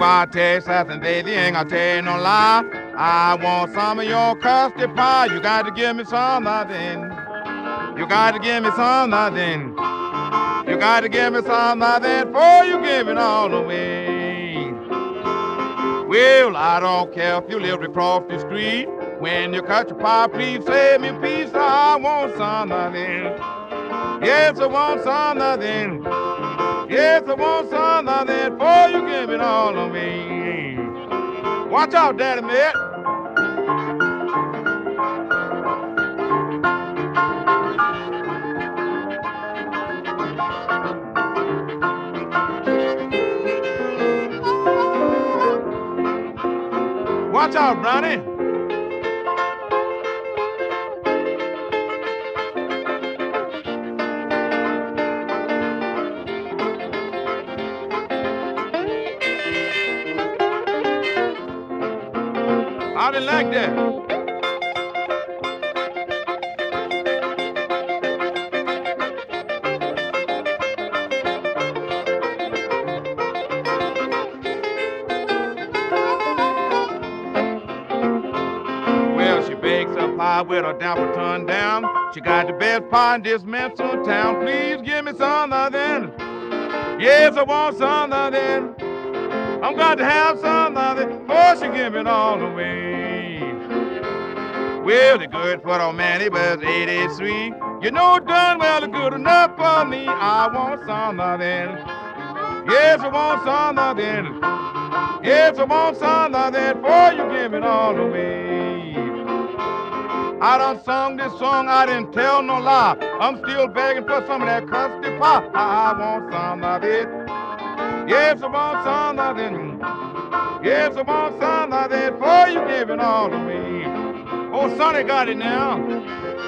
I taste and baby, ain't gonna tell you no lie. I want some of your custard pie. You got to give me some nothing. You got to give me some nothing. You got to give me some nothing before you give it all away. Well, I don't care if you live across the street. When you cut your pie, please save me a piece. I want some nothing. Yes, I want some nothing. Yes, I want some nothing before you give it all away. Watch out, Daddy Mitt. Watch out, Brownie. I didn't like that. Well, she bakes a pie with her damper turned down. She got the best pie in this mental town. Please give me some nothing. Yes, I want some nothing. I'm got to have some nothing before she give it all away. Well, the good for the man, he was 83. You know done well, it's good enough for me. I want some nothing. Yes, I want some nothing. Yes, I want some nothing before you give it all away. I done sung this song, I didn't tell no lie. I'm still begging for some of that custard pie. I want some of it. Yes, I want some nothing. Yes, I want some of it before you give it all away. Oh, Sonny got it now.